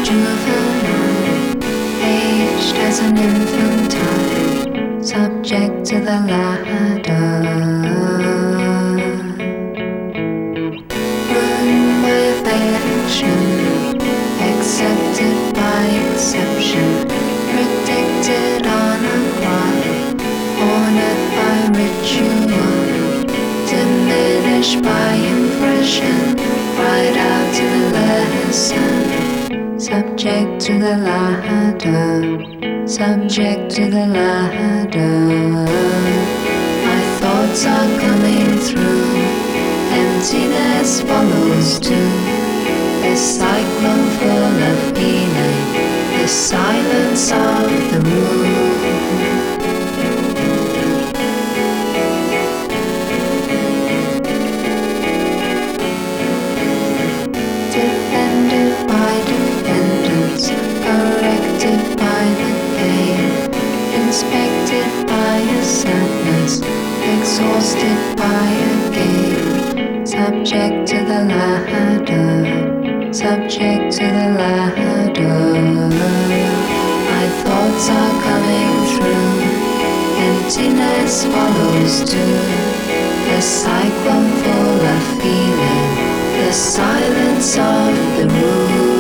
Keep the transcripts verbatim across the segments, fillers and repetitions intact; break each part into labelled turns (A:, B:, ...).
A: juvenile, aged as an infantile, subject to the ladder. Ruined by affection, accepted by exception, predicted on a clock, honored by ritual, diminished by impression, right out to the lesson, subject to the ladder, subject to the ladder. My thoughts are coming through, emptiness follows too. This cyclone full of healing, the silence of the room. Defended by defendants, corrected by the pain, inspected by a sadness, exhausted by a game, subject to the ladder, subject to the ladder. My thoughts are coming through, emptiness follows too. The cyclone full of feeling, the silence of the room.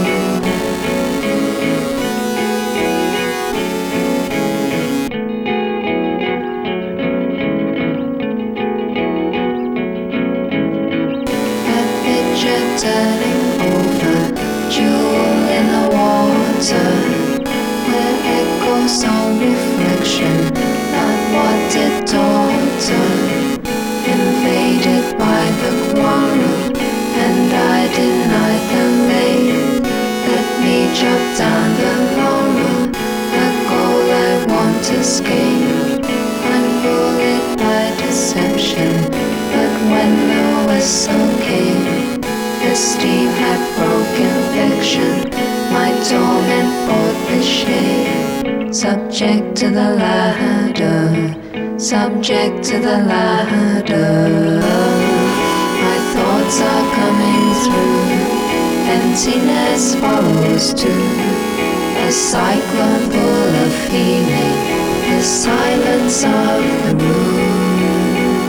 A: A picture turning over, jewel in the water, where echoes on reflection, not what it daughter, invaded by the quarrel, and I denied the lane. Let me chop down the laurel, the goal I want to scale. Unruled by deception, but when the whistle came, the steam had broken fiction, my torment brought the shame. Subject to the ladder, subject to the ladder. My thoughts are coming through, emptiness follows too. A cyclone full of feeling, the silence of the room.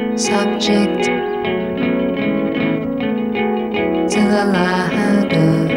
A: Subject to the ladder.